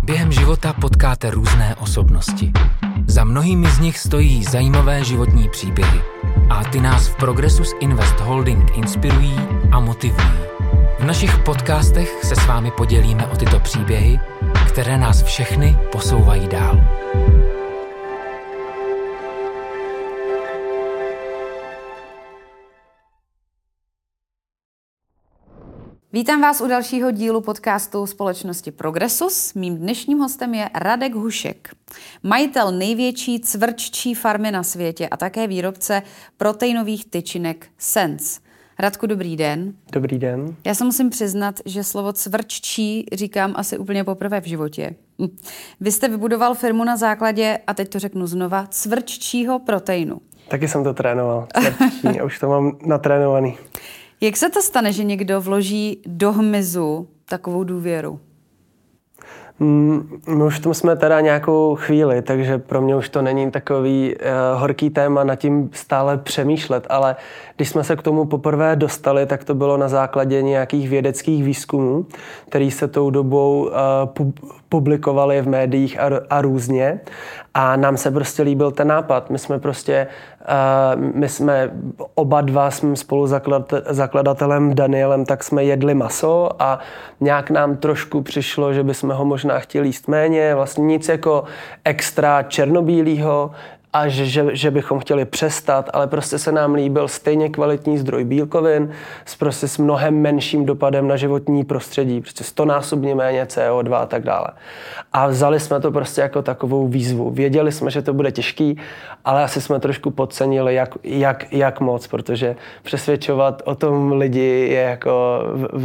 Během života potkáte různé osobnosti. Za mnohými z nich stojí zajímavé životní příběhy. A ty nás v Progressus Invest Holding inspirují a motivují. V našich podcastech se s vámi podělíme o tyto příběhy, které nás všechny posouvají dál. Vítám vás u dalšího dílu podcastu společnosti Progressus. Mým dnešním hostem je Radek Hušek, majitel největší cvrččí farmy na světě a také výrobce proteinových tyčinek Sense. Radku, dobrý den. Dobrý den. Já se musím přiznat, že slovo cvrččí říkám asi úplně poprvé v životě. Vy jste vybudoval firmu na základě, a teď to řeknu znova, cvrččího proteinu. Taky jsem to trénoval, cvrččí, a už to mám natrénovaný. Jak se to stane, že někdo vloží do hmyzu takovou důvěru? My už v tom jsme teda nějakou chvíli, takže pro mě už to není takový horký téma nad tím stále přemýšlet, ale když jsme se k tomu poprvé dostali, tak to bylo na základě nějakých vědeckých výzkumů, který se tou dobou publikovali v médiích a různě. A nám se prostě líbil ten nápad. My jsme oba dva spolu zakladatelem Danielem, tak jsme jedli maso a nějak nám trošku přišlo, že bychom ho možná chtěli jíst méně, vlastně nic jako extra černobílýho, a že bychom chtěli přestat, ale prostě se nám líbil stejně kvalitní zdroj bílkovin s mnohem menším dopadem na životní prostředí, prostě 100násobně méně CO2 a tak dále. A vzali jsme to prostě jako takovou výzvu. Věděli jsme, že to bude těžký, ale asi jsme trošku podcenili, jak moc, protože přesvědčovat o tom lidi je jako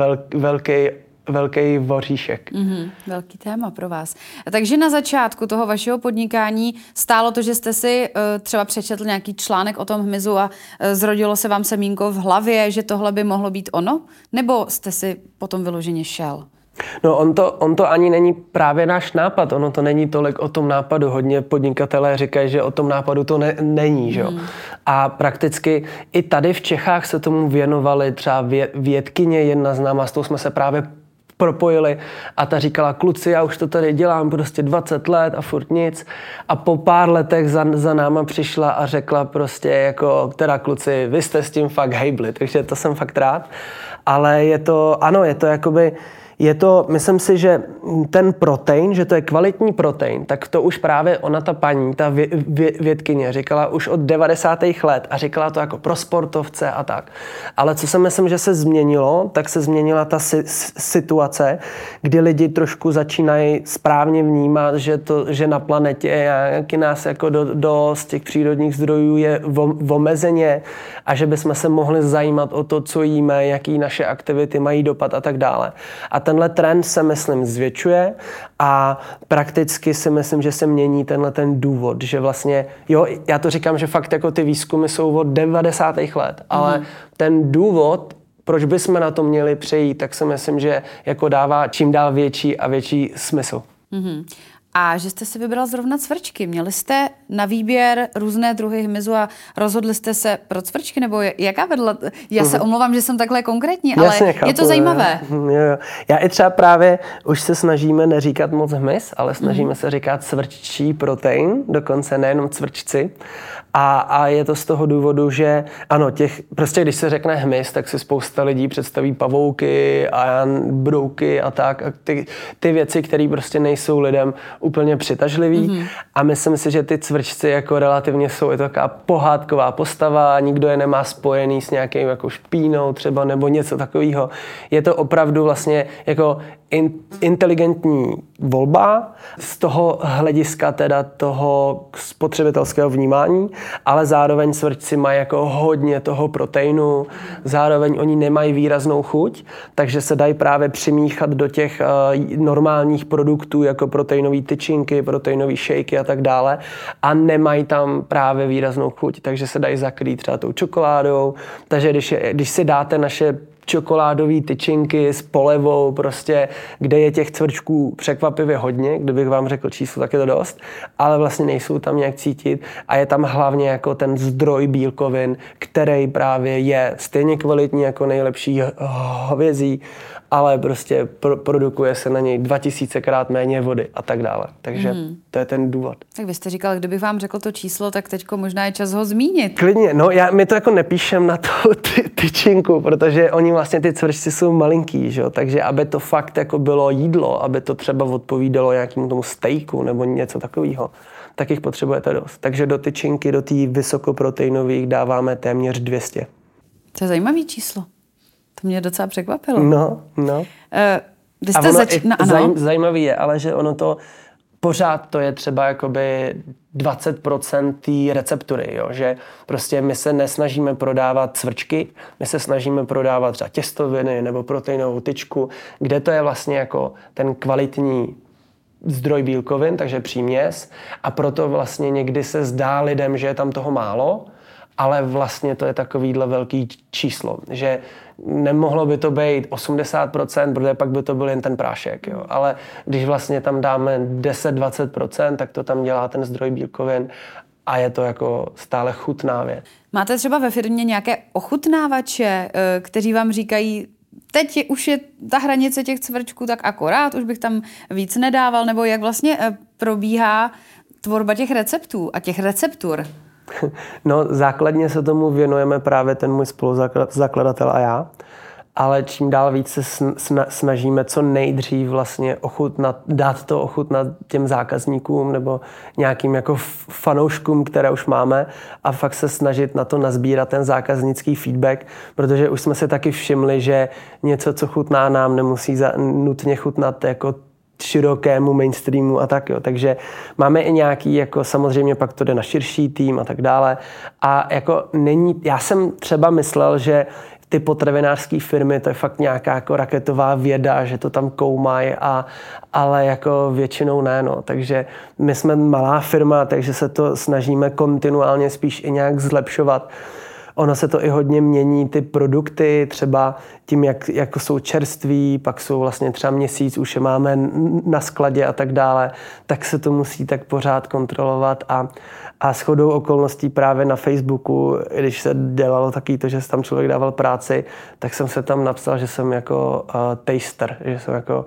velký voříšek. Velký téma pro vás. Takže na začátku toho vašeho podnikání stálo to, že jste si třeba přečetl nějaký článek o tom hmyzu a zrodilo se vám semínko v hlavě, že tohle by mohlo být ono? Nebo jste si potom vyloženě šel? No on to ani není právě náš nápad, ono to není tolik o tom nápadu. Hodně podnikatelé říkají, že o tom nápadu to není, že? A prakticky i tady v Čechách se tomu věnovali třeba vědkyně, jedna známá, s tou jsme se právě propojili a ta říkala, kluci, já už to tady dělám prostě 20 let a furt nic. A po pár letech za náma přišla a řekla prostě jako, teda kluci, vy jste s tím fakt hejbli, takže to jsem fakt rád. Ale je to jakoby, myslím si, že ten protein, že to je kvalitní protein, tak to už právě ona, ta paní, ta vědkyně říkala už od 90. let a říkala to jako pro sportovce a tak. Ale co si myslím, že se změnilo, tak se změnila ta situace, kdy lidi trošku začínají správně vnímat, že na planetě jaký nás jako z těch přírodních zdrojů je omezeně a že bychom se mohli zajímat o to, co jíme, jaký naše aktivity mají dopad a tak dále. A tenhle trend se, myslím, zvětšuje a prakticky si myslím, že se mění tenhle ten důvod, že vlastně, jo, já to říkám, že fakt jako ty výzkumy jsou od 90. let, ale ten důvod, proč bychom na to měli přejít, tak si myslím, že jako dává čím dál větší a větší smysl. A že jste si vybral zrovna cvrčky. Měli jste na výběr různé druhy hmyzu a rozhodli jste se pro cvrčky? Nebo jaká vedla? Já se omlouvám, že jsem takhle konkrétní, ale jasně, chápu, je to zajímavé. Jo. Já i třeba právě už se snažíme neříkat moc hmyz, ale snažíme se říkat cvrččí protein, dokonce nejenom cvrčci. A je to z toho důvodu, že ano, prostě když se řekne hmyz, tak si spousta lidí představí pavouky a brouky a tak. A ty věci, které prostě nejsou lidem úplně přitažlivý. A myslím si, že ty cvrčci jako relativně jsou taková pohádková postava, nikdo je nemá spojený s nějakým jako špínou třeba nebo něco takového. Je to opravdu vlastně jako inteligentní volba z toho hlediska teda toho spotřebitelského vnímání, ale zároveň cvrčci mají jako hodně toho proteinu, zároveň oni nemají výraznou chuť, takže se dají právě přimíchat do těch normálních produktů jako proteinové tyčinky, proteinové shakey a tak dále a nemají tam právě výraznou chuť, takže se dají zakrýt třeba tou čokoládou, takže když si dáte naše čokoládové tyčinky s polevou, prostě, kde je těch cvrčků překvapivě hodně, kdybych vám řekl číslo, tak je to dost, ale vlastně nejsou tam nějak cítit a je tam hlavně jako ten zdroj bílkovin, který právě je stejně kvalitní jako nejlepší hovězí, ale prostě produkuje se na něj 2000krát méně vody a tak dále. Takže to je ten důvod. Tak vy jste říkal, kdybych vám řekl to číslo, tak teďko možná je čas ho zmínit. Klidně, no my to jako nepíšem na tu tyčinku, protože oni vlastně ty cvrčci jsou malinký, že jo? Takže aby to fakt jako bylo jídlo, aby to třeba odpovídalo nějakému tomu stejku nebo něco takového, tak jich potřebujete dost. Takže do tyčinky, do té vysokoproteinových dáváme téměř 200. To je zajímavý číslo. To mě docela překvapilo. No. Vy jste zajímavý je, ale že ono to pořád to je třeba jakoby 20% té receptury, jo? Že prostě my se nesnažíme prodávat cvrčky, my se snažíme prodávat třeba těstoviny nebo proteinovou tyčku, kde to je vlastně jako ten kvalitní zdroj bílkovin, takže příměs, a proto vlastně někdy se zdá lidem, že je tam toho málo, ale vlastně to je takovýhle velký číslo, že nemohlo by to být 80%, protože pak by to byl jen ten prášek, jo. Ale když vlastně tam dáme 10-20%, tak to tam dělá ten zdroj bílkovin a je to jako stále chutná věc. Máte třeba ve firmě nějaké ochutnávače, kteří vám říkají, teď už je ta hranice těch cvrčků tak akorát, už bych tam víc nedával, nebo jak vlastně probíhá tvorba těch receptů a těch receptur? No, základně se tomu věnujeme právě ten můj spoluzakladatel a já, ale čím dál víc se snažíme co nejdřív vlastně dát to ochutnat těm zákazníkům nebo nějakým jako fanouškům, které už máme, a fakt se snažit na to nazbírat ten zákaznický feedback, protože už jsme si taky všimli, že něco, co chutná nám, nemusí nutně chutnat jako širokému mainstreamu a tak, jo. Takže máme i nějaký, jako samozřejmě pak to jde na širší tým a tak dále. A jako já jsem třeba myslel, že ty potravinářské firmy, to je fakt nějaká jako raketová věda, že to tam koumají, ale jako většinou ne, no. Takže my jsme malá firma, takže se to snažíme kontinuálně spíš i nějak zlepšovat. Ono se to i hodně mění, ty produkty, třeba tím, jak jsou čerství, pak jsou vlastně třeba měsíc, už je máme na skladě a tak dále, tak se to musí tak pořád kontrolovat a shodou okolností právě na Facebooku, když se dělalo taky to, že se tam člověk dával práci, tak jsem se tam napsal, že jsem jako taster, že jsem jako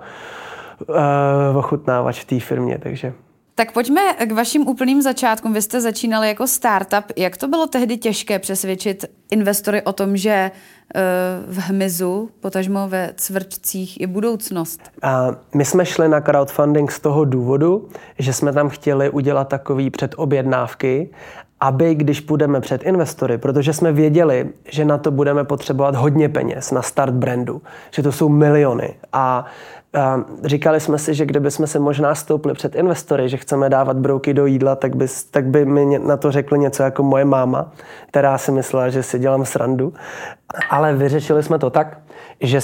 ochutnávač v té firmě, takže... Tak pojďme k vašim úplným začátkům. Vy jste začínali jako startup. Jak to bylo tehdy těžké přesvědčit investory o tom, že v hmyzu, potažmo ve cvrčcích, je budoucnost? My jsme šli na crowdfunding z toho důvodu, že jsme tam chtěli udělat takový předobjednávky, aby když půjdeme před investory, protože jsme věděli, že na to budeme potřebovat hodně peněz na start brandu, že to jsou miliony, a říkali jsme si, že kdybychom se možná stoupli před investory, že chceme dávat brouky do jídla, tak by mi na to řekli něco jako moje máma, která si myslela, že si dělám srandu. Ale vyřešili jsme to tak, že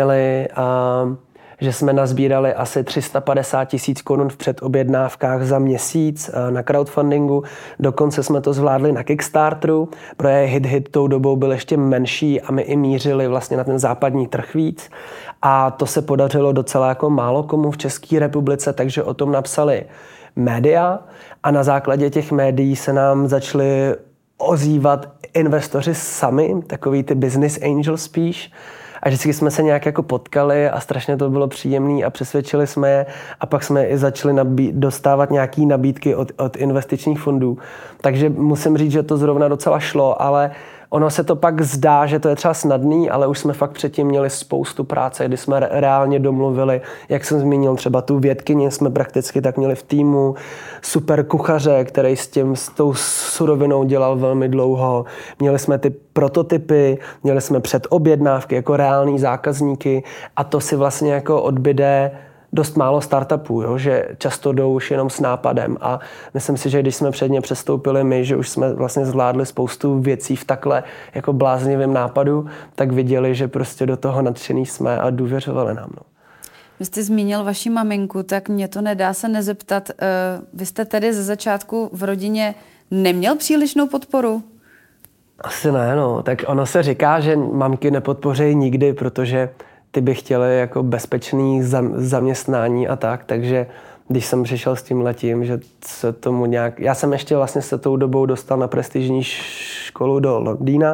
jsme nazbírali asi 350 000 korun v předobjednávkách za měsíc na crowdfundingu. Dokonce jsme to zvládli na Kickstarteru, protože Hit tou dobou byl ještě menší a my i mířili vlastně na ten západní trh víc. A to se podařilo docela jako málo komu v České republice, takže o tom napsali média a na základě těch médií se nám začali ozývat investoři sami, takový ty business angels spíš. A vždycky jsme se nějak jako potkali a strašně to bylo příjemné a přesvědčili jsme je, a pak jsme i začali dostávat nějaké nabídky od investičních fondů. Takže musím říct, že to zrovna docela šlo, ale ono se to pak zdá, že to je třeba snadný, ale už jsme fakt předtím měli spoustu práce, kdy jsme reálně domluvili, jak jsem zmínil, třeba tu vědkyni jsme prakticky tak měli v týmu, super kuchaře, který s tou surovinou dělal velmi dlouho. Měli jsme ty prototypy, měli jsme předobjednávky jako reální zákazníky, a to si vlastně jako odbyde dost málo startupů, jo? Že často jdou už jenom s nápadem, a myslím si, že když jsme před ně přestoupili my, že už jsme vlastně zvládli spoustu věcí v takhle jako bláznivém nápadu, tak viděli, že prostě do toho nadšený jsme a důvěřovali nám. No. Vy jste zmínil vaši maminku, tak mě to nedá se nezeptat. Vy jste tedy ze začátku v rodině neměl přílišnou podporu? Asi ne, no. Tak ono se říká, že mamky nepodpoří nikdy, protože ty by chtěly jako bezpečný zaměstnání a tak, takže když jsem přišel s tím letím, že se tomu nějak... Já jsem ještě vlastně se tou dobou dostal na prestižní školu do Londýna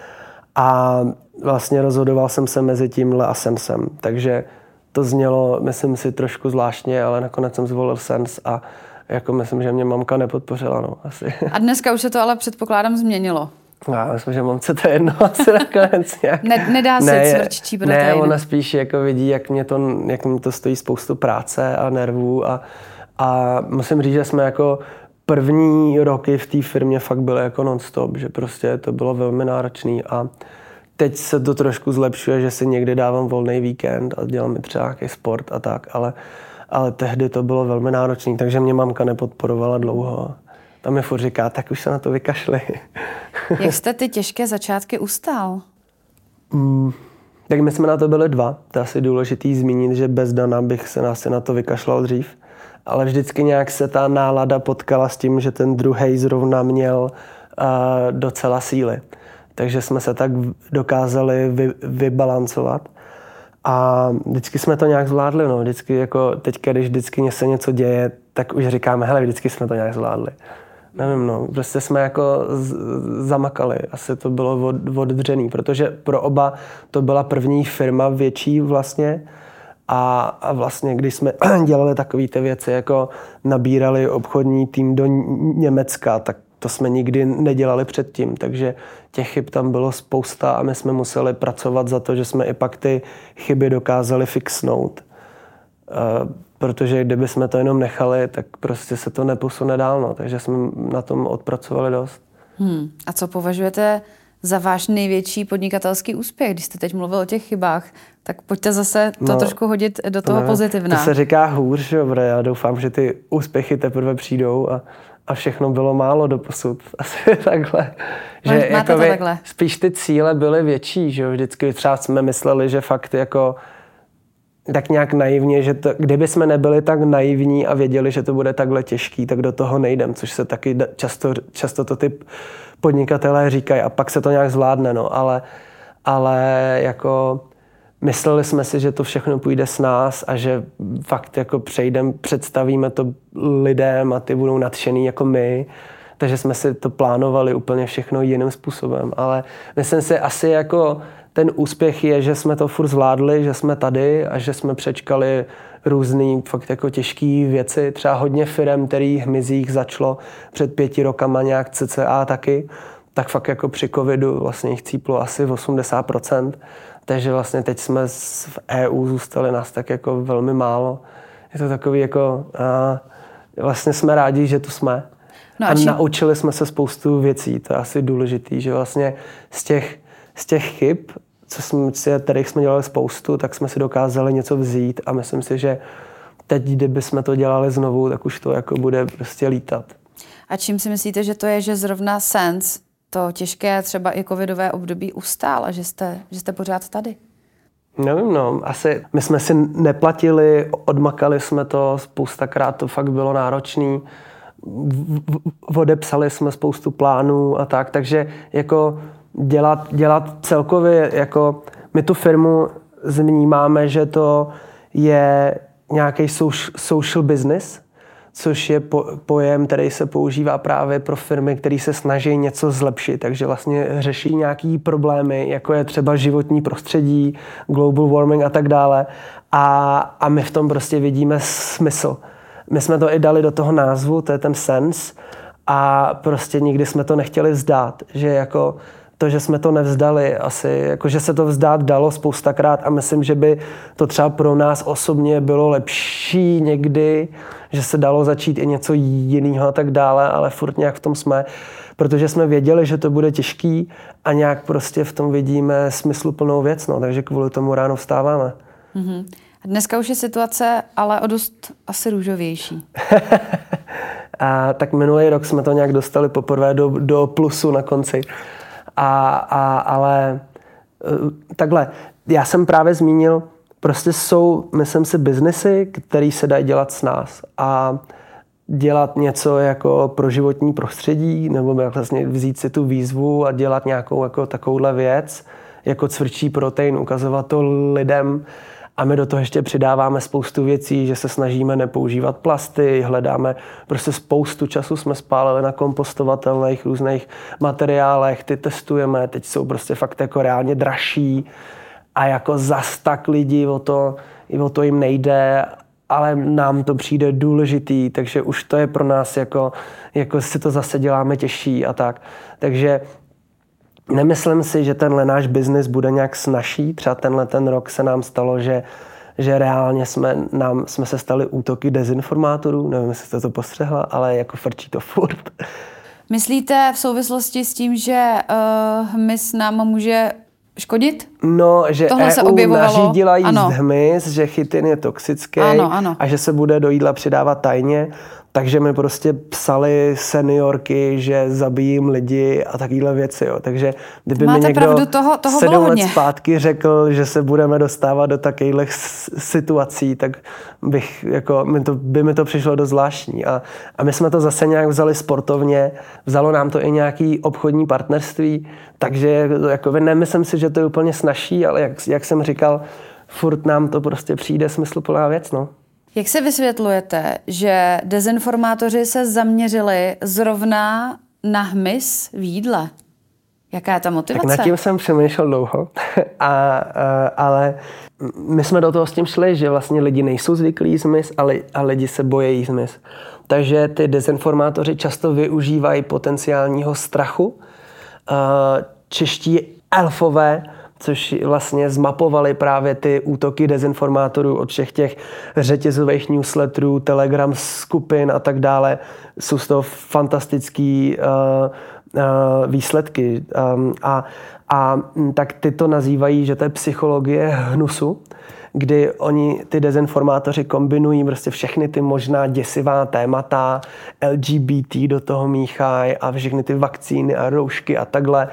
a vlastně rozhodoval jsem se mezi tímhle a Sensem, takže to znělo, myslím si, trošku zvláštně, ale nakonec jsem zvolil Sens a jako myslím, že mě mamka nepodpořila, no, asi. A dneska už se to ale předpokládám změnilo. Já myslím, že mamce to jedno asi nakonec nějak. Nedá se cvrččí protein. Ne, ona spíš jako vidí, jak mě to stojí spoustu práce a nervů a musím říct, že jsme jako první roky v té firmě fakt byly jako non-stop, že prostě to bylo velmi náročný a teď se to trošku zlepšuje, že si někdy dávám volný víkend a dělám třeba nějaký sport a tak, ale tehdy to bylo velmi náročný, takže mě mamka nepodporovala dlouho. Tam mi furt říká, tak už se na to vykašli. Jak jste ty těžké začátky ustál? Tak my jsme na to byli dva. To je asi důležitý zmínit, že bez Dana bych se asi na to vykašlal dřív. Ale vždycky nějak se ta nálada potkala s tím, že ten druhej zrovna měl docela síly. Takže jsme se tak dokázali vybalancovat. A vždycky jsme to nějak zvládli. No. Vždycky jako teďka, když vždycky se něco děje, tak už říkáme, hele, vždycky jsme to nějak zvládli. Nevím, no, prostě jsme jako zamakali. Asi to bylo oddřený, protože pro oba to byla první firma větší vlastně. A vlastně, když jsme dělali takové ty věci, jako nabírali obchodní tým do Německa, tak to jsme nikdy nedělali předtím. Takže těch chyb tam bylo spousta a my jsme museli pracovat za to, že jsme i pak ty chyby dokázali fixnout. Protože kdyby jsme to jenom nechali, tak prostě se to neposune dál. No. Takže jsme na tom odpracovali dost. A co považujete za váš největší podnikatelský úspěch? Když jste teď mluvil o těch chybách, tak pojďte zase to trošku hodit do toho pozitivna. To se říká hůř, že dobré. Já doufám, že ty úspěchy teprve přijdou a všechno bylo málo doposud. Asi takhle. Že máte to takhle? Spíš ty cíle byly větší, že vždycky třeba jsme mysleli, že fakt jako tak nějak naivně, že to, kdyby jsme nebyli tak naivní a věděli, že to bude takhle těžký, tak do toho nejdem, což se taky často to ty podnikatelé říkají a pak se to nějak zvládne, no, ale jako mysleli jsme si, že to všechno půjde s nás a že fakt jako představíme to lidem a ty budou nadšený jako my, takže jsme si to plánovali úplně všechno jiným způsobem, ale myslím si asi jako ten úspěch je, že jsme to furt zvládli, že jsme tady a že jsme přečkali různý fakt jako těžké věci. Třeba hodně firem, který hmyzích začalo před 5 rokama nějak cca taky, tak fakt jako při covidu vlastně jich cíplo asi 80%. Takže vlastně teď jsme v EU zůstali nás tak jako velmi málo. Je to takový jako vlastně jsme rádi, že tu jsme. No a naučili jsme se spoustu věcí, to je asi důležitý, že vlastně z těch chyb, kterých jsme dělali spoustu, tak jsme si dokázali něco vzít a myslím si, že teď, kdyby jsme to dělali znovu, tak už to jako bude prostě lítat. A čím si myslíte, že to je, že zrovna Sens to těžké třeba i covidové období ustál a že jste pořád tady? Nevím, no, asi my jsme si neplatili, odmakali jsme to, spoustakrát to fakt bylo náročný, odepsali jsme spoustu plánů a tak, takže jako dělat celkově, jako my tu firmu vnímáme, že to je nějaký social business, což je pojem, který se používá právě pro firmy, které se snaží něco zlepšit, takže vlastně řeší nějaký problémy, jako je třeba životní prostředí, global warming a tak dále. A my v tom prostě vidíme smysl. My jsme to i dali do toho názvu, to je ten Sens, a prostě nikdy jsme to nechtěli vzdát, že jako to, že jsme to nevzdali, asi, jako že se to vzdát dalo spoustakrát a myslím, že by to třeba pro nás osobně bylo lepší někdy, že se dalo začít i něco jiného a tak dále, ale furt nějak v tom jsme, protože jsme věděli, že to bude těžký a nějak prostě v tom vidíme smysluplnou věc, no, takže kvůli tomu ráno vstáváme. Mm-hmm. Dneska už je situace ale o dost asi růžovější. A tak minulý rok jsme to nějak dostali poprvé do plusu na konci. Ale takhle, já jsem právě zmínil, prostě jsou, myslím si, biznesy, které se dají dělat s nás. A dělat něco jako pro životní prostředí, nebo vlastně vzít si tu výzvu a dělat nějakou jako takovouhle věc, jako cvrčí protein, ukazovat to lidem. A my do toho ještě přidáváme spoustu věcí, že se snažíme nepoužívat plasty, hledáme, prostě spoustu času jsme spálili na kompostovatelných různých materiálech, ty testujeme, teď jsou prostě fakt jako reálně dražší a jako zas tak lidi o to jim nejde, ale nám to přijde důležitý, takže už to je pro nás jako si to zase děláme těžší a tak. Takže nemyslím si, že tenhle náš biznis bude nějak snazší. Třeba ten rok se nám stalo, že reálně jsme se stali útoky dezinformátorů. Nevím, jestli jste to postřehla, ale jako frčí to furt. Myslíte v souvislosti s tím, že hmyz nám může škodit? No, že tohle se EU objevovalo. nařídila jíst hmyz, že chytin je toxický a že se bude do jídla přidávat tajně. Takže mi prostě psali seniorky, že zabijím lidi a takovéhle věci. Jo. Takže kdyby mi někdo toho 7 let zpátky řekl, že se budeme dostávat do takovýchhle situací, tak by mi to přišlo dost zvláštní. A my jsme to zase nějak vzali sportovně, vzalo nám to i nějaký obchodní partnerství, takže jako nemyslím si, že to je úplně snazší, ale jak jsem říkal, furt nám to prostě přijde smysluplná věc, no. Jak se vysvětlujete, že dezinformátoři se zaměřili zrovna na hmyz v jídle? Jaká je ta motivace? Tak nad tím jsem přemýšlel dlouho, ale my jsme do toho s tím šli, že vlastně lidi nejsou zvyklí jíst hmyz a lidi se bojí jíst hmyz. Takže ty dezinformátoři často využívají potenciálního strachu. Čeští elfové, což vlastně zmapovali právě ty útoky dezinformátorů od všech těch řetězových newsletterů, Telegram skupin a tak dále. Jsou z toho fantastický výsledky. A tak ty to nazývají, že to je psychologie hnusu, kdy oni, ty dezinformátoři, kombinují prostě všechny ty možná děsivá témata, LGBT do toho míchají a všechny ty vakcíny a roušky a takhle.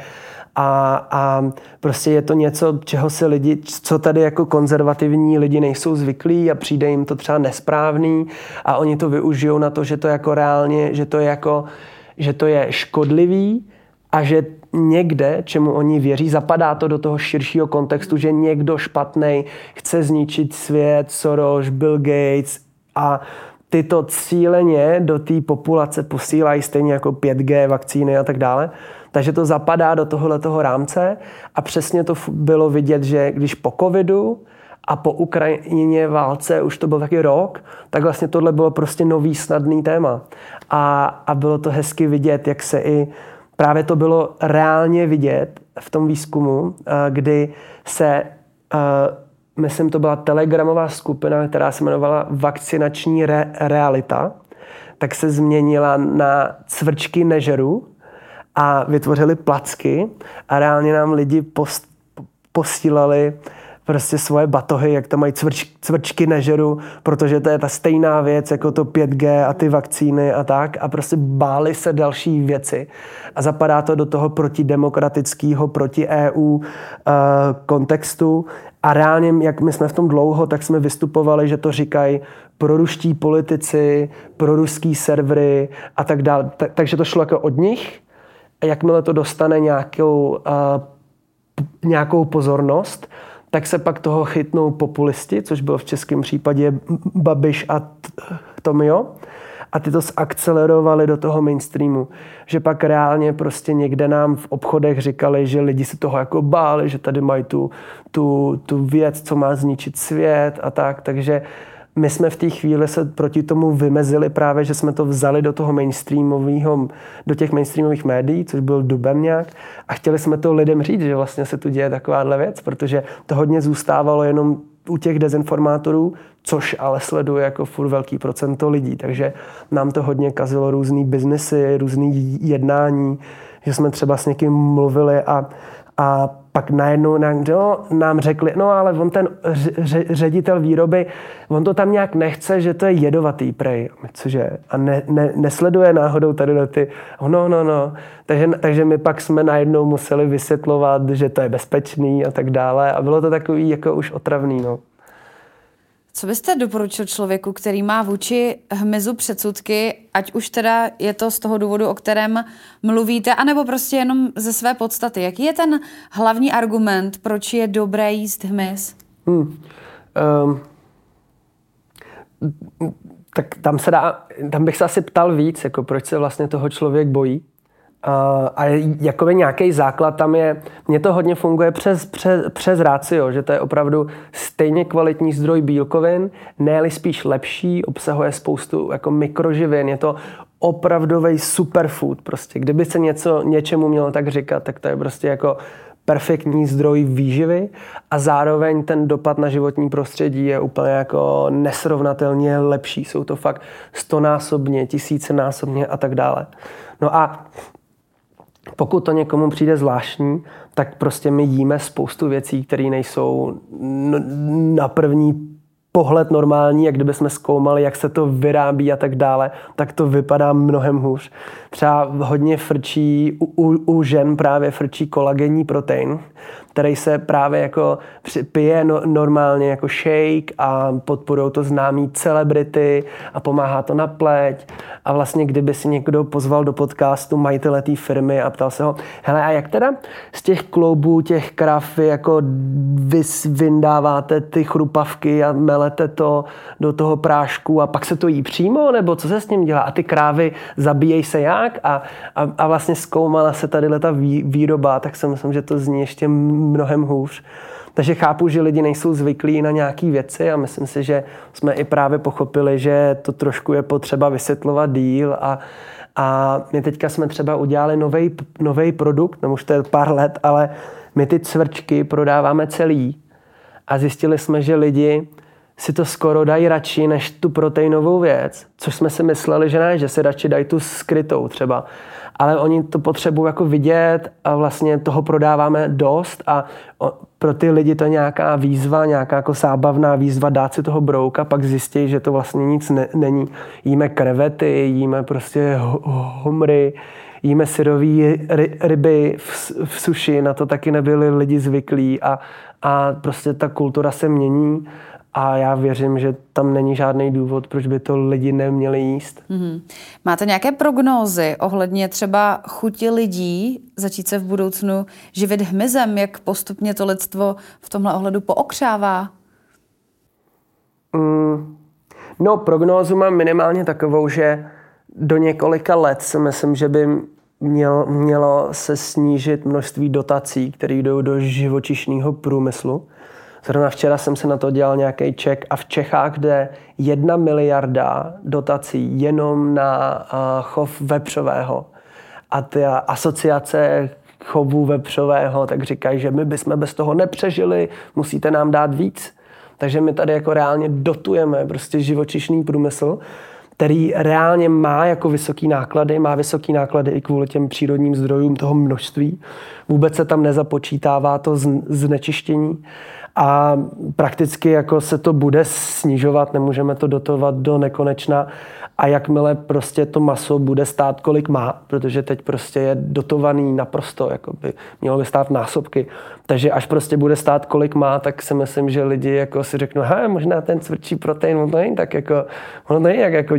A prostě je to něco, čeho se lidi, co tady jako konzervativní lidi nejsou zvyklí a přijde jim to třeba nesprávný a oni to využijou na to, že to jako reálně, že to je škodlivý a že někde, čemu oni věří, zapadá to do toho širšího kontextu, že někdo špatnej chce zničit svět, Soros, Bill Gates a tyto cíleně do té populace posílají stejně jako 5G, vakcíny a tak dále. Takže to zapadá do tohohletoho rámce a přesně to bylo vidět, že když po covidu a po Ukrajině válce už to byl taky rok, tak vlastně tohle bylo prostě nový snadný téma. A bylo to hezky vidět, jak se i právě to bylo reálně vidět v tom výzkumu, kdy se, myslím, to byla telegramová skupina, která se jmenovala Vakcinační realita, tak se změnila na cvrčky nežeru a vytvořili placky a reálně nám lidi posílali prostě svoje batohy, jak tam mají cvrčky nežeru, protože to je ta stejná věc jako to 5G a ty vakcíny a tak a prostě báli se další věci a zapadá to do toho protidemokratického, proti EU kontextu a reálně, jak my jsme v tom dlouho, tak jsme vystupovali, že to říkají proruští politici, proruský servery a tak dále. Takže to šlo jako od nich a jakmile to dostane nějakou pozornost, tak se pak toho chytnou populisti, což bylo v českém případě Babiš a Tomio. A ty to zakcelerovali do toho mainstreamu. Že pak reálně prostě někde nám v obchodech říkali, že lidi se toho jako báli, že tady mají tu věc, co má zničit svět a tak. Takže my jsme v té chvíli se proti tomu vymezili právě, že jsme to vzali do toho do těch mainstreamových médií, což byl duben nějak. A chtěli jsme to lidem říct, že vlastně se tu děje takováhle věc, protože to hodně zůstávalo jenom u těch dezinformátorů, což ale sleduje jako furt velký procento lidí. Takže nám to hodně kazilo různý biznesy, různý jednání, že jsme třeba s někým mluvili a pak najednou nám řekli, no ale on ten ředitel výroby, on to tam nějak nechce, že to je jedovatý prej. Cože? A nesleduje náhodou tady ty, no. Takže my pak jsme najednou museli vysvětlovat, že to je bezpečný a tak dále. A bylo to takový jako už otravný, no. Co byste doporučil člověku, který má vůči hmyzu předsudky, ať už teda je to z toho důvodu, o kterém mluvíte, anebo prostě jenom ze své podstaty? Jaký je ten hlavní argument, proč je dobré jíst hmyz? Tak tam bych se asi ptal víc, jako proč se vlastně toho člověk bojí. A jakoby nějaký základ tam je, mně to hodně funguje přes ratio, že to je opravdu stejně kvalitní zdroj bílkovin, ne-li spíš lepší, obsahuje spoustu jako mikroživin, je to opravdový superfood prostě. Kdyby se něčemu mělo tak říkat, tak to je prostě jako perfektní zdroj výživy a zároveň ten dopad na životní prostředí je úplně jako nesrovnatelně lepší. Jsou to fakt 100násobně, 1000násobně a tak dále. No a pokud to někomu přijde zvláštní, tak prostě my jíme spoustu věcí, které nejsou na první pohled normální, jak kdybychom zkoumali, jak se to vyrábí a tak dále, tak to vypadá mnohem hůř. Třeba hodně frčí, u žen právě frčí kolagenní protein, který se právě jako pije normálně jako shake a podporují to známí celebrity a pomáhá to na pleť. A vlastně kdyby si někdo pozval do podcastu majitele té firmy a ptal se ho, hele, a jak teda z těch kloubů, těch krav vy jako vyndáváte ty chrupavky a melete to do toho prášku a pak se to jí přímo, nebo co se s ním dělá? A ty krávy zabíjejí se jak? A vlastně zkoumala se tady ta výroba, tak si myslím, že to zní ještě mnohem hůř. Takže chápu, že lidi nejsou zvyklí na nějaké věci a myslím si, že jsme i právě pochopili, že to trošku je potřeba vysvětlovat díl a my teďka jsme třeba udělali nový produkt, no už to je pár let, ale my ty cvrčky prodáváme celý a zjistili jsme, že lidi si to skoro dají radši než tu proteinovou věc, což jsme si mysleli, že ne, že si radši dají tu skrytou třeba. Ale oni to potřebují jako vidět a vlastně toho prodáváme dost a pro ty lidi to je nějaká výzva, nějaká jako zábavná výzva dát si toho brouka, pak zjistí, že to vlastně nic není. Jíme krevety, jíme prostě humry, jíme syrový ryby v suši, na to taky nebyli lidi zvyklí a prostě ta kultura se mění. A já věřím, že tam není žádný důvod, proč by to lidi neměli jíst. Mm-hmm. Máte nějaké prognózy ohledně třeba chuti lidí začít se v budoucnu živit hmyzem, jak postupně to lidstvo v tomhle ohledu pookřává? No, prognózu mám minimálně takovou, že do několika let si myslím, že by mělo se snížit množství dotací, které jdou do živočišného průmyslu. Zrovna včera jsem se na to dělal nějaký check a v Čechách jde 1 miliarda dotací jenom na chov vepřového. A ty asociace chovu vepřového tak říkají, že my bychom bez toho nepřežili, musíte nám dát víc. Takže my tady jako reálně dotujeme prostě živočišný průmysl, který reálně má jako vysoký náklady i kvůli těm přírodním zdrojům toho množství. Vůbec se tam nezapočítává to znečištění a prakticky jako se to bude snižovat, nemůžeme to dotovat do nekonečna a jakmile prostě to maso bude stát, kolik má, protože teď prostě je dotovaný naprosto, jako by mělo by stát násobky. Takže až prostě bude stát, kolik má, tak si myslím, že lidi jako si řeknou, možná ten cvrčí protein, on to není tak jako, on to není jako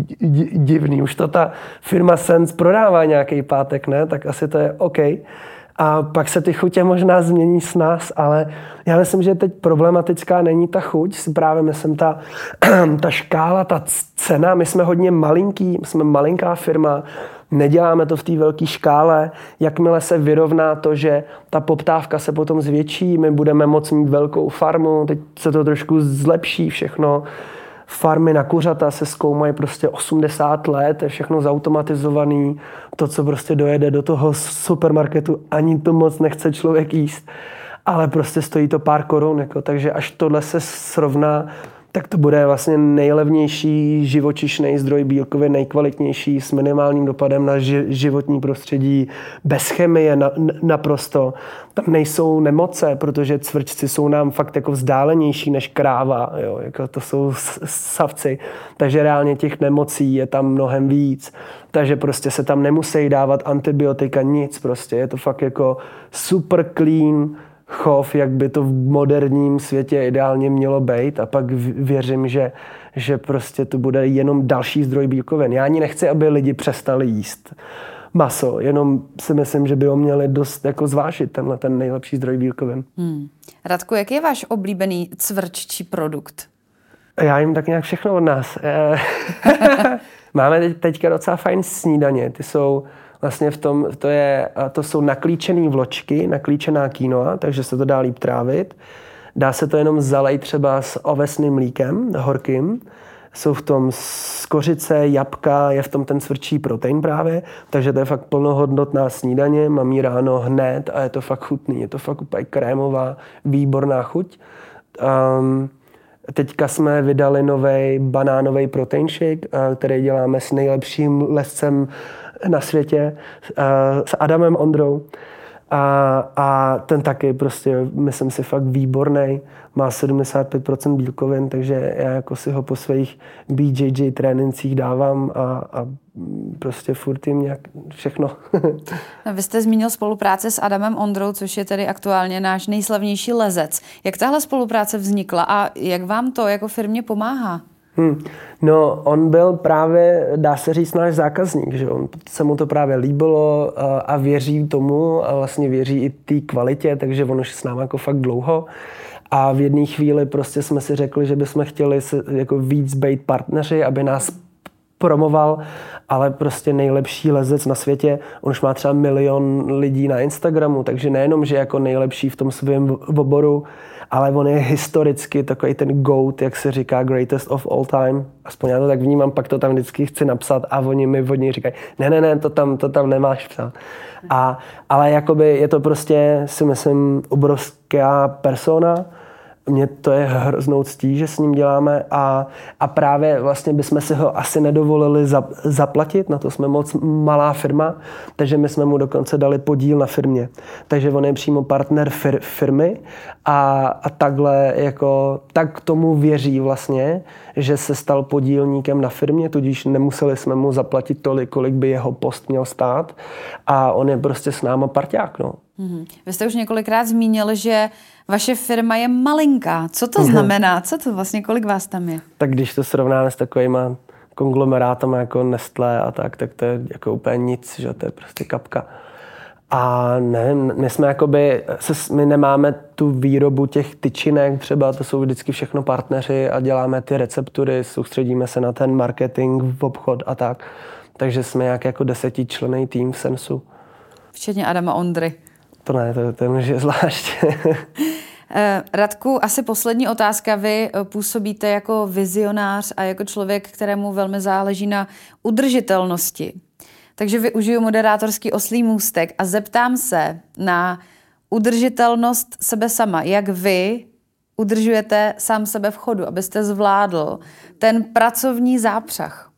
divný. Už to ta firma Sense prodává nějaký pátek, ne? Tak asi to je OK. A pak se ty chutě možná změní s nás, ale já myslím, že teď problematická není ta chuť, si právě myslím ta škála, ta cena, my jsme hodně malinký, jsme malinká firma, neděláme to v té velké škále, jakmile se vyrovná to, že ta poptávka se potom zvětší, my budeme moct mít velkou farmu, teď se to trošku zlepší všechno, farmy na kuřata se zkoumají prostě 80 let, je všechno zautomatizovaný, to, co prostě dojede do toho supermarketu, ani to moc nechce člověk jíst, ale prostě stojí to pár korun, jako, takže až tohle se srovná, tak to bude vlastně nejlevnější živočišný zdroj bílkovin, nejkvalitnější, s minimálním dopadem na životní prostředí, bez chemie naprosto. Tam nejsou nemoce, protože cvrčci jsou nám fakt jako vzdálenější než kráva, jo, jako to jsou savci, takže reálně těch nemocí je tam mnohem víc, takže prostě se tam nemusí dávat antibiotika, nic prostě, je to fakt jako super clean chov, jak by to v moderním světě ideálně mělo být a pak věřím, že prostě to bude jenom další zdroj bílkovin. Já ani nechci, aby lidi přestali jíst maso, jenom si myslím, že by ho měli dost jako zvážit, tenhle ten nejlepší zdroj bílkovin. Radku, jaký je váš oblíbený cvrččí produkt? Já jim tak nějak všechno od nás. Máme teďka docela fajn snídaně. Ty jsou vlastně to jsou naklíčený vločky, naklíčená quinoa, takže se to dá líp trávit. Dá se to jenom zalejt třeba s ovesným mlíkem, horkým. Jsou v tom skořice, jabka, je v tom ten cvrčí protein právě, takže to je fakt plnohodnotná snídaně, mám ji ráno hned a je to fakt chutný, je to fakt úplně krémová, výborná chuť. Teďka jsme vydali nový banánový protein shake, který děláme s nejlepším lescem na světě, s Adamem Ondrou. A ten taky prostě, myslím si, fakt výborný. Má 75% bílkovin, takže já jako si ho po svých BJJ trénincích dávám a prostě furt jim nějak všechno. Vy jste zmínil spolupráci s Adamem Ondrou, což je tedy aktuálně náš nejslavnější lezec. Jak tahle spolupráce vznikla a jak vám to jako firmě pomáhá? No, on byl právě, dá se říct, náš zákazník, že se mu to právě líbilo a věří tomu a vlastně věří i té kvalitě, takže on už s námi jako fakt dlouho. A v jedné chvíli prostě jsme si řekli, že bychom chtěli jako víc být partneři, aby nás promoval, ale prostě nejlepší lezec na světě. On už má třeba 1 milion lidí na Instagramu, takže nejenom, že jako nejlepší v tom svém oboru, ale on je historicky takový ten GOAT, jak se říká, greatest of all time. Aspoň já to tak vnímám, pak to tam vždycky chci napsat a oni mi od něj říkají, ne, to tam nemáš psát. Ale jakoby je to prostě, si myslím, obrovská persona. Mně to je hroznou ctí, že s ním děláme a právě vlastně bychom si ho asi nedovolili zaplatit, na to jsme moc malá firma, takže my jsme mu dokonce dali podíl na firmě. Takže on je přímo partner firmy a takhle jako, tak tomu věří vlastně, že se stal podílníkem na firmě, tudíž nemuseli jsme mu zaplatit tolik, kolik by jeho post měl stát a on je prostě s náma parťák, no. Vy jste už několikrát zmínil, že vaše firma je malinká. Co to znamená? Co to vlastně, kolik vás tam je? Tak když to srovnáme s takovýma konglomerátama jako Nestlé a tak to je jako úplně nic, že to je prostě kapka. A nevím, my jsme jakoby, my nemáme tu výrobu těch tyčinek třeba, to jsou vždycky všechno partneři a děláme ty receptury, soustředíme se na ten marketing, v obchod a tak. Takže jsme nějak jako 10členný tým v Sensu. Včetně Adama Ondry. To ne, to je zvlášť. Radku, asi poslední otázka. Vy působíte jako vizionář a jako člověk, kterému velmi záleží na udržitelnosti. Takže využiju moderátorský oslí můstek a zeptám se na udržitelnost sebe sama. Jak vy udržujete sám sebe v chodu, abyste zvládl ten pracovní zápřah?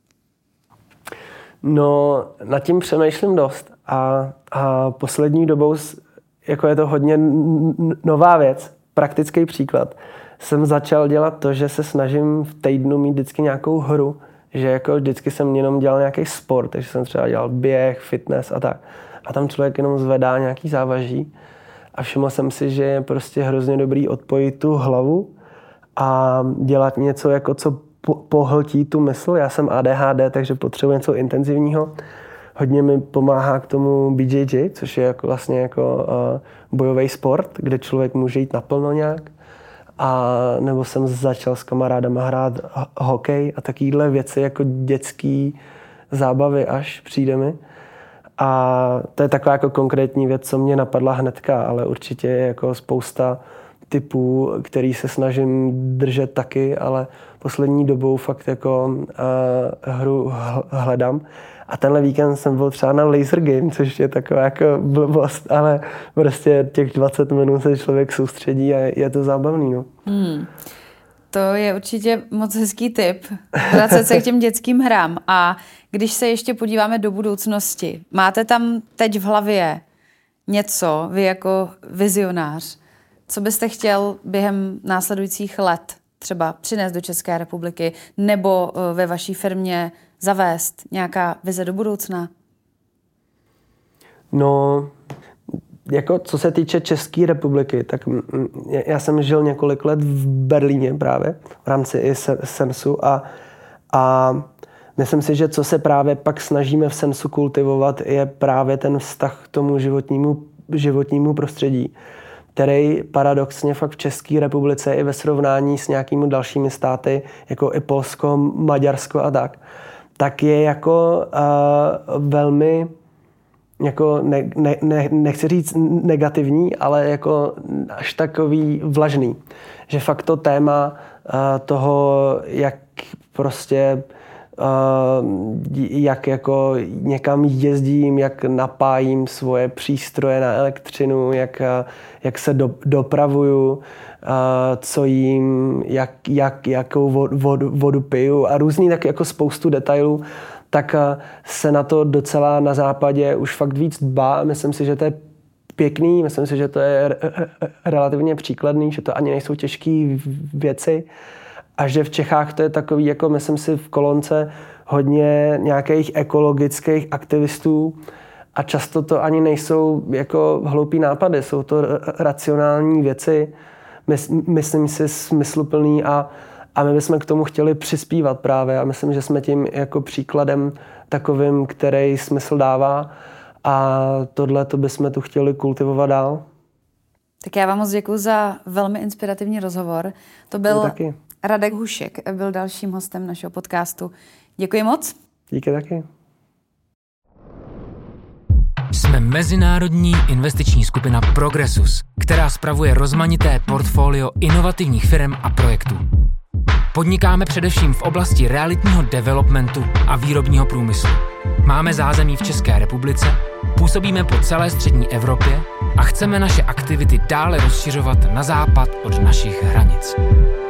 No, nad tím přemýšlím dost a poslední dobou, jako je to hodně nová věc, praktický příklad, jsem začal dělat to, že se snažím v týdnu mít vždycky nějakou hru, že jako vždycky jsem jenom dělal nějaký sport, takže jsem třeba dělal běh, fitness a tak. A tam člověk jenom zvedá nějaký závaží a všiml jsem si, že je prostě hrozně dobrý odpojit tu hlavu a dělat něco, jako co pohltí tu mysl. Já jsem ADHD, takže potřebuji něco intenzivního. Hodně mi pomáhá k tomu BJJ, což je jako vlastně jako bojový sport, kde člověk může jít naplno nějak. A nebo jsem začal s kamarádama hrát hokej a takovéhle věci jako dětský zábavy až přijde mi. A to je taková jako konkrétní věc, co mě napadla hnedka, ale určitě je jako spousta typů, který se snažím držet taky, ale poslední dobou fakt jako hru hledám. A tenhle víkend jsem byl třeba na laser game, což je taková jako blbost, ale prostě těch 20 minut se člověk soustředí a je to zábavný, no. To je určitě moc hezký tip, vracet se k těm dětským hrám. A když se ještě podíváme do budoucnosti, máte tam teď v hlavě něco, vy jako vizionář, co byste chtěl během následujících let třeba přinést do České republiky nebo ve vaší firmě zavést, nějaká vize do budoucna? No, jako co se týče České republiky, tak já jsem žil několik let v Berlíně právě v rámci i Sensu a myslím si, že co se právě pak snažíme v Sensu kultivovat, je právě ten vztah k tomu životnímu prostředí, který paradoxně fakt v České republice i ve srovnání s nějakými dalšími státy, jako i Polsko, Maďarsko a tak je jako velmi, jako nechci říct negativní, ale jako až takový vlažný. Že fakt to téma toho, jak prostě jak jako někam jezdím, jak napájím svoje přístroje na elektřinu, jak se dopravuju, co jím, jakou vodu piju a různý tak jako spoustu detailů, tak se na to docela na západě už fakt víc dbá. Myslím si, že to je pěkný, myslím si, že to je relativně příkladný, že to ani nejsou těžké věci. A že v Čechách to je takový, jako myslím si v kolonce, hodně nějakých ekologických aktivistů a často to ani nejsou jako hloupý nápady, jsou to racionální věci, myslím si smysluplný a my bychom k tomu chtěli přispívat právě a myslím, že jsme tím jako příkladem takovým, který smysl dává a tohle to bychom tu chtěli kultivovat dál. Tak já vám moc děkuji za velmi inspirativní rozhovor. To byl taky. Radek Hušek, byl dalším hostem našeho podcastu. Děkuji moc. Díky taky. Jsme mezinárodní investiční skupina Progressus, která spravuje rozmanité portfolio inovativních firm a projektů. Podnikáme především v oblasti realitního developmentu a výrobního průmyslu. Máme zázemí v České republice, působíme po celé střední Evropě a chceme naše aktivity dále rozšiřovat na západ od našich hranic.